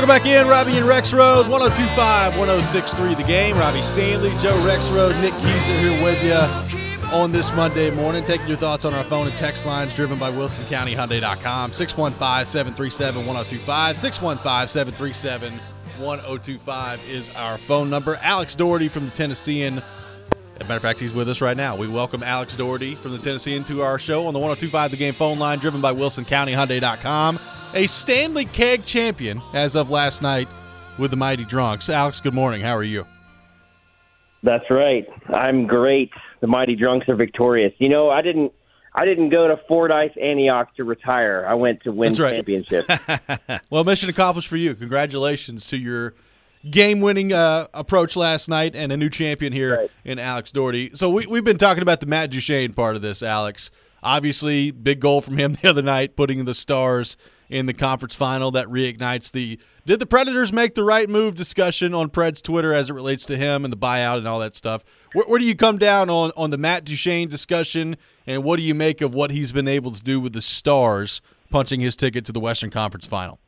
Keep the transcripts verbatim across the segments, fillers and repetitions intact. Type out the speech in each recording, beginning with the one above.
Welcome back in, Robbie and Rexrode, one oh two point five, one oh six point three The Game. Robbie Stanley, Joe Rexrode, Nick Keyser here with you on this Monday morning. Taking your thoughts on our phone and text lines driven by Wilson County Hyundai dot com. six one five, seven three seven, one oh two five. six one five, seven three seven, one oh two five is our phone number. Alex Doherty from the Tennessean. As a matter of fact, he's with us right now. We welcome Alex Doherty from the Tennessean to our show on the one oh two point five The Game phone line driven by Wilson County Hyundai dot com. A Stanley Keg champion as of last night with the Mighty Drunks. Alex, good morning. How are you? That's right. I'm great. The Mighty Drunks are victorious. You know, I didn't I didn't go to Fordyce, Antioch to retire. I went to win right. championships. Well, mission accomplished for you. Congratulations to your game-winning uh, approach last night and a new champion here right. in Alex Doherty. So we, we've been talking about the Matt Duchene part of this, Alex. Obviously, big goal from him the other night, putting the Stars in the conference final. That reignites the did the Predators make the right move discussion on Pred's Twitter as it relates to him and the buyout and all that stuff. Where, where do you come down on, on the Matt Duchene discussion, and what do you make of what he's been able to do with the Stars punching his ticket to the Western Conference final?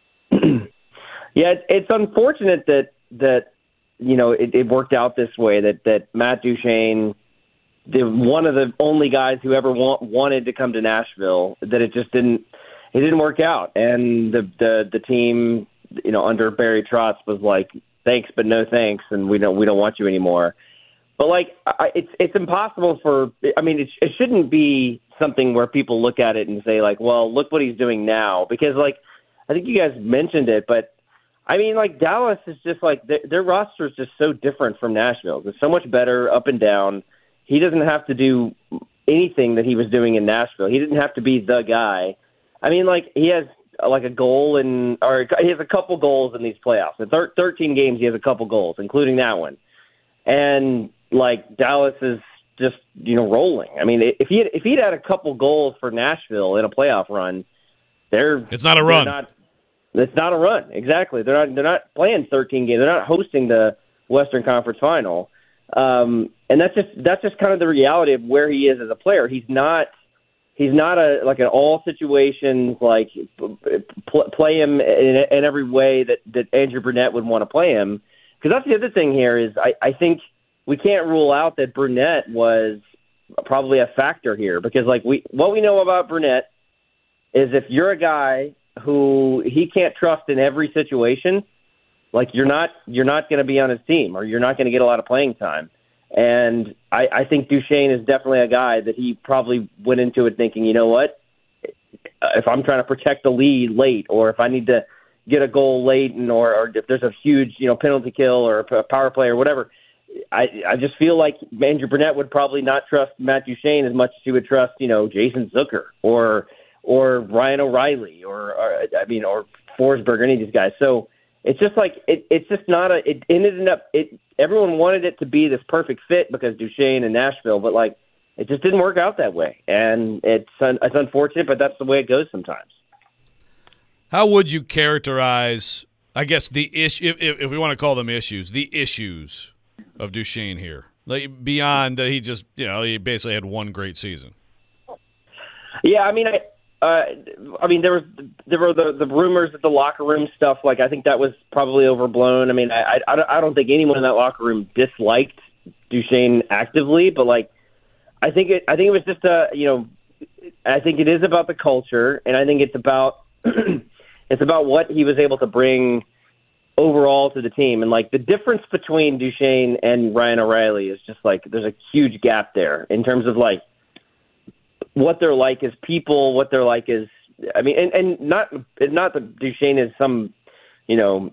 Yeah, it's unfortunate that, that you know, it, it worked out this way, that, that Matt Duchene, the, one of the only guys who ever want, wanted to come to Nashville, that it just didn't it didn't work out. And the the, the team, you know, under Barry Trotz was like, thanks, but no thanks, and we don't we don't want you anymore. But, like, I, it's it's impossible for – I mean, it, it shouldn't be something where people look at it and say, like, well, look what he's doing now. Because, like, I think you guys mentioned it, but, I mean, like, Dallas is just, like, their, their roster is just so different from Nashville. It's so much better up and down. He doesn't have to do anything that he was doing in Nashville. He didn't have to be the guy. I mean, like, he has, like, a goal in – or he has a couple goals in these playoffs. In thir- thirteen games, he has a couple goals, including that one. And, like, Dallas is just, you know, rolling. I mean, if he had, if he'd had a couple goals for Nashville in a playoff run, they're – It's not a run. Not, it's not a run, exactly. They're not, they're not playing thirteen games. They're not hosting the Western Conference final. Um, and that's just that's just kind of the reality of where he is as a player. He's not he's not a like an all situations like pl- play him in, in every way that, that Andrew Brunette would want to play him. Because that's the other thing here is I, I think we can't rule out that Brunette was probably a factor here, because like we what we know about Brunette is if you're a guy who he can't trust in every situation, like you're not you're not going to be on his team, or you're not going to get a lot of playing time. And I, I think Duchene is definitely a guy that he probably went into it thinking, you know what, if I'm trying to protect the lead late, or if I need to get a goal late, and or, or if there's a huge you know penalty kill or a power play or whatever, I I just feel like Andrew Brunette would probably not trust Matt Duchene as much as he would trust you know Jason Zucker or or Ryan O'Reilly or, or I mean or Forsberg or any of these guys. So it's just like it, it's just not a. It ended up. It everyone wanted it to be this perfect fit because Duchene and Nashville, but like it just didn't work out that way, and it's it's unfortunate, but that's the way it goes sometimes. How would you characterize, I guess, the issue, if, if we want to call them issues, the issues of Duchene here, like beyond that he just, you know, he basically had one great season? Yeah, I mean, I. Uh, I mean, there was there were the, the rumors that the locker room stuff. Like, I think that was probably overblown. I mean, I, I I don't think anyone in that locker room disliked Duchene actively, but like, I think it I think it was just a you know, I think it is about the culture, and I think it's about it's about what he was able to bring overall to the team, and like the difference between Duchene and Ryan O'Reilly is just like there's a huge gap there in terms of like what they're like as people, what they're like as, I mean, and, and not not that Duchene is some, you know,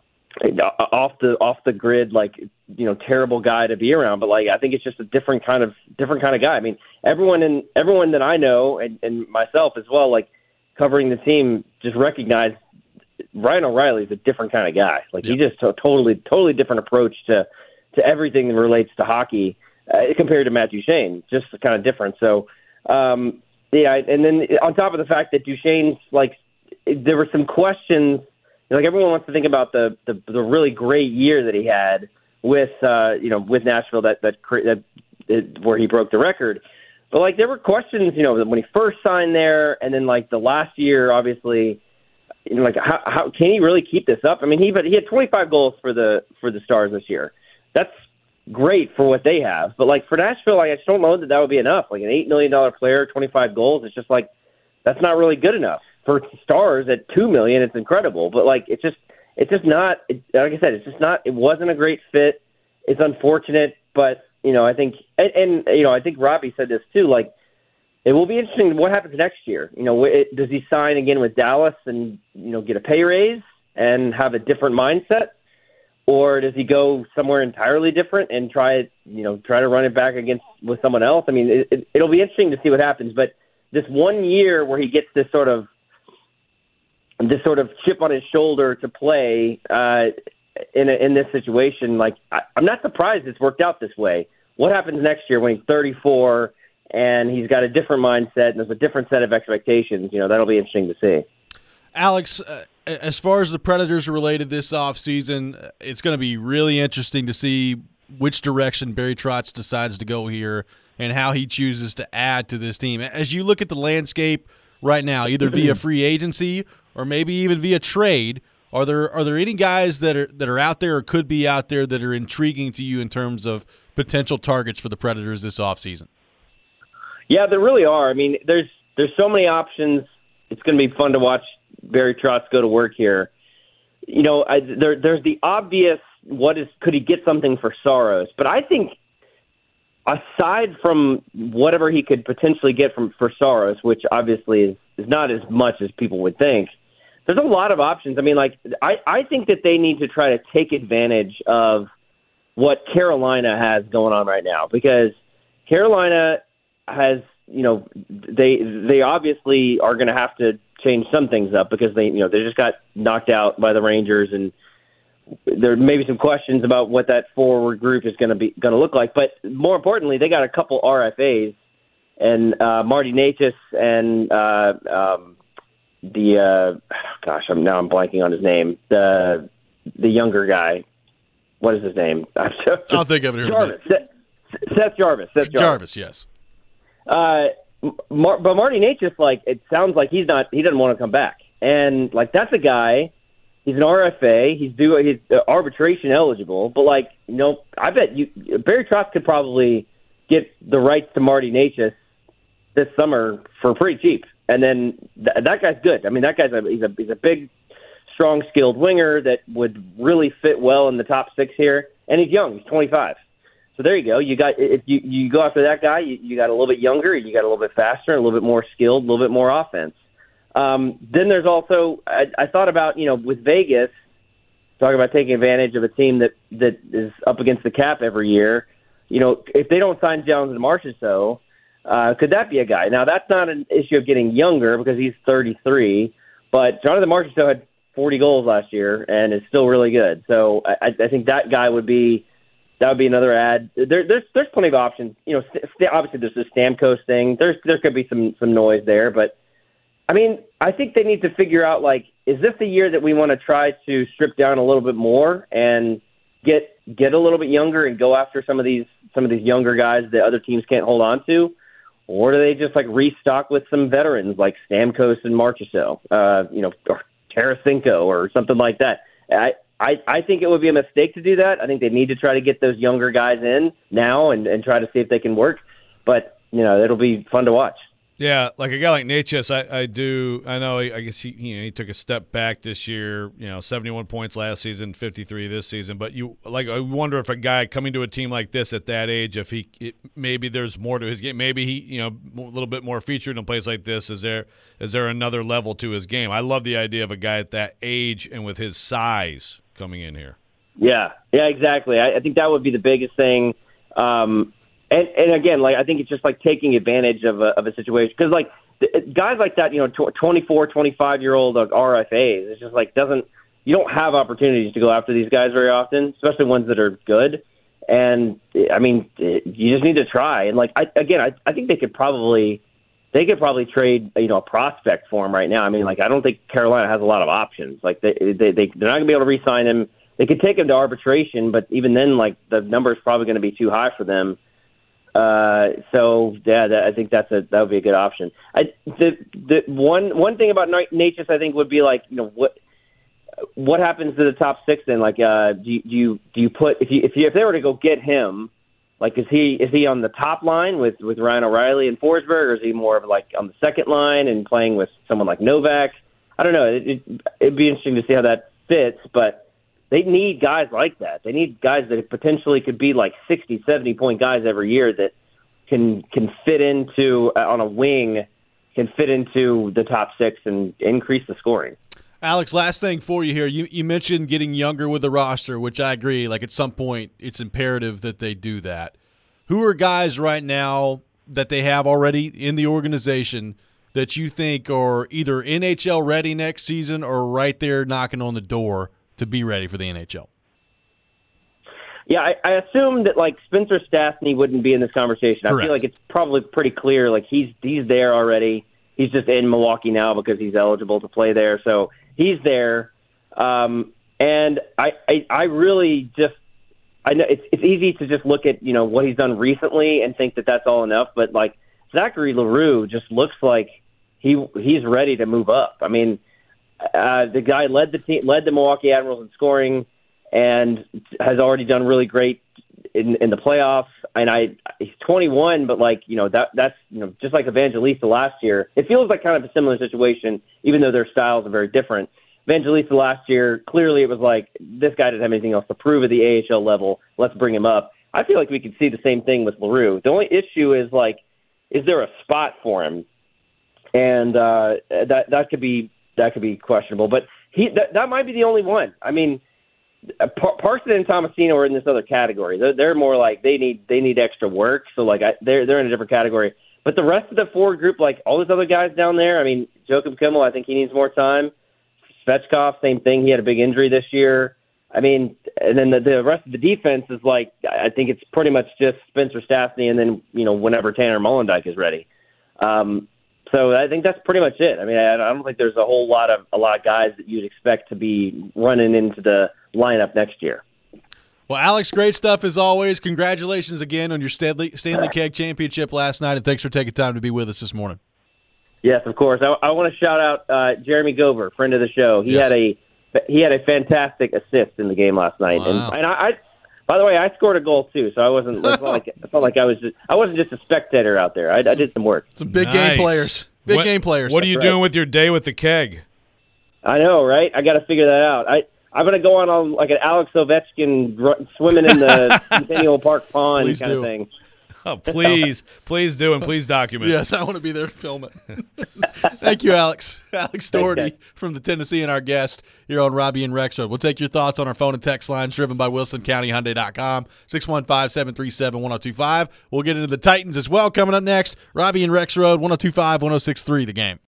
off the off the grid like you know terrible guy to be around, but like I think it's just a different kind of different kind of guy. I mean, everyone in everyone that I know and, and myself as well, like covering the team, just recognize Ryan O'Reilly is a different kind of guy. Like yep. he just a totally totally different approach to to everything that relates to hockey uh, compared to Matt Duchene, just kind of different. So. Um, yeah, and then on top of the fact that Duchene's like, there were some questions. Like everyone wants to think about the the, the really great year that he had with uh, you know with Nashville that that, that that where he broke the record. But like there were questions, you know, when he first signed there, and then like the last year, obviously, you know, like how, how can he really keep this up? I mean, he but he had twenty-five goals for the for the Stars this year. That's great for what they have, but like for Nashville, like, I just don't know that that would be enough. Like an eight million dollar player, twenty-five goals, it's just like that's not really good enough for Stars at two million. It's incredible, but like it's just it's just not. It, like I said, it's just not. It wasn't a great fit. It's unfortunate, but you know, I think and, and you know, I think Robbie said this too. Like it will be interesting what happens next year. You know, it, does he sign again with Dallas and you know get a pay raise and have a different mindset? Or does he go somewhere entirely different and try, you know, try to run it back against with someone else? I mean, it, it, it'll be interesting to see what happens. But this one year where he gets this sort of this sort of chip on his shoulder to play uh, in a, in this situation, like I, I'm not surprised it's worked out this way. What happens next year when he's thirty-four and he's got a different mindset and there's a different set of expectations? You know, that'll be interesting to see. Alex, uh, as far as the Predators are related this offseason, it's going to be really interesting to see which direction Barry Trotz decides to go here and how he chooses to add to this team. As you look at the landscape right now, either via free agency or maybe even via trade, are there are there any guys that are that are out there or could be out there that are intriguing to you in terms of potential targets for the Predators this offseason? Yeah, there really are. I mean, there's there's so many options. It's going to be fun to watch Barry Trotz go to work here. You know, I, there, there's the obvious, what is, could he get something for Saros? But I think aside from whatever he could potentially get from for Saros, which obviously is, is not as much as people would think, there's a lot of options. I mean, like, I, I think that they need to try to take advantage of what Carolina has going on right now, because Carolina has, you know, they they obviously are going to have to change some things up because they, you know, they just got knocked out by the Rangers, and there may be some questions about what that forward group is going to be going to look like. But more importantly, they got a couple R F As, and uh, Marty Necas and uh, um, the uh, gosh, I'm now I'm blanking on his name. The the younger guy, what is his name? I'll think of it. Jarvis. Seth, Seth Jarvis. Seth Jarvis. Jarvis, yes. Uh, Mar- but Marty Necas, like, it sounds like he's not, he doesn't want to come back. And, like, that's a guy, he's an R F A, he's due, he's uh, arbitration eligible, but, like, you know, I bet you, Barry Trotz could probably get the rights to Marty Necas this summer for pretty cheap. And then th- that guy's good. I mean, that guy's a, he's a, he's a big, strong, skilled winger that would really fit well in the top six here. And he's young, he's twenty-five. So there you go. You got if you, you go after that guy, you, you got a little bit younger, you got a little bit faster, a little bit more skilled, a little bit more offense. Um, then there's also I, I thought about, you know, with Vegas, talking about taking advantage of a team that, that is up against the cap every year. You know, if they don't sign Jones and Marchessault, uh, could that be a guy? Now that's not an issue of getting younger because he's thirty-three, but Jonathan Marchessault had forty goals last year and is still really good. So I, I think that guy would be. That would be another ad. There, there's there's plenty of options. You know, st- obviously there's the Stamkos thing. There's there could be some some noise there, but I mean, I think they need to figure out, like, is this the year that we want to try to strip down a little bit more and get get a little bit younger and go after some of these some of these younger guys that other teams can't hold on to, or do they just like restock with some veterans like Stamkos and Marchessault, uh, you know, or Tarasenko or something like that? I. I, I think it would be a mistake to do that. I think they need to try to get those younger guys in now and, and try to see if they can work. But, you know, it'll be fun to watch. Yeah, like a guy like Necas, I, I do. I know. I guess he, you know, he took a step back this year. You know, seventy-one points last season, fifty-three this season. But you like, I wonder if a guy coming to a team like this at that age, if he it, maybe there's more to his game. Maybe he, you know, a little bit more featured in a place like this. Is there is there another level to his game? I love the idea of a guy at that age and with his size coming in here. Yeah, yeah, exactly. I, I think that would be the biggest thing. Um, And, and again, like I think it's just like taking advantage of a, of a situation because like guys like that, you know, twenty-four, twenty-five year old like R F As, it's just like doesn't you don't have opportunities to go after these guys very often, especially ones that are good. And I mean, you just need to try. And like I, again, I, I think they could probably they could probably trade you know a prospect for him right now. I mean, like I don't think Carolina has a lot of options. Like they they, they they're not gonna be able to re-sign him. They could take him to arbitration, but even then, like the number is probably going to be too high for them. Uh, so yeah, that, I think that's a that would be a good option. I the the one one thing about Necas, I think, would be like, you know, what what happens to the top six then? Like, uh, do you, do you do you put if you if you if they were to go get him, like, is he is he on the top line with with Ryan O'Reilly and Forsberg, or is he more of like on the second line and playing with someone like Novak? I don't know. It, it, it'd be interesting to see how that fits, but they need guys like that. They need guys that potentially could be like sixty, seventy point guys every year that can can fit into, uh, on a wing, can fit into the top six and increase the scoring. Alex, last thing for you here. You, you mentioned getting younger with the roster, which I agree. Like, at some point, it's imperative that they do that. Who are guys right now that they have already in the organization that you think are either N H L ready next season or right there knocking on the door to be ready for the N H L? Yeah, I, I assume that, like, Spencer Stastny wouldn't be in this conversation. Correct. I feel like it's probably pretty clear. Like, he's he's there already. He's just in Milwaukee now because he's eligible to play there. So he's there. Um, and I, I I really just I know it's it's easy to just look at, you know, what he's done recently and think that that's all enough. But, like, Zachary Leroux just looks like he he's ready to move up. I mean, uh, the guy led the team, led the Milwaukee Admirals in scoring, and has already done really great in, in the playoffs. And I, he's twenty-one, but like, you know, that that's, you know, just like Evangelista last year. It feels like kind of a similar situation, even though their styles are very different. Evangelista last year, clearly it was like, this guy doesn't have anything else to prove at the A H L level. Let's bring him up. I feel like we could see the same thing with Leroux. The only issue is, like, is there a spot for him? And uh, that that could be that could be questionable. But he that, that might be the only one. I mean, Par- Parson and Tomasino are in this other category. They're, they're more like they need they need extra work. So like I, they're they're in a different category. But the rest of the forward group, like all those other guys down there, I mean, Joakim Kimmel, I think he needs more time. Svechkov, same thing. He had a big injury this year. I mean, and then the, the rest of the defense is like, I think it's pretty much just Spencer Stastny, and then, you know, whenever Tanner Molendyk is ready. Um, so I think that's pretty much it. I mean, I, I don't think there's a whole lot of a lot of guys that you'd expect to be running into the lineup next year. Well, Alex, great stuff as always. Congratulations again on your Stanley, Stanley Keg Championship last night, and thanks for taking time to be with us this morning. Yes, of course. I, I want to shout out uh, Jeremy Gover, friend of the show. He yes. had a he had a fantastic assist in the game last night, wow. and and I, I by the way, I scored a goal too, so I wasn't. It's not like I felt like I was. Just, I wasn't just a spectator out there. I, I did some work. Some big nice. game players. Big what, game players. What are you That's doing right. with your day with the keg? I know, right? I got to figure that out. I I'm gonna go on, on like an Alex Ovechkin gr- swimming in the Centennial Park pond Please kind do. of thing. Oh, please, please do, and please document. Yes, I want to be there to film it. Thank you, Alex. Alex Doherty from the Tennessee and our guest here on Robbie and Rex Road. We'll take your thoughts on our phone and text lines driven by Wilson County Hyundai dot com, six one five, seven three seven, one oh two five. We'll get into the Titans as well coming up next. Robbie and Rex Road, one oh two five, one oh six three, The Game.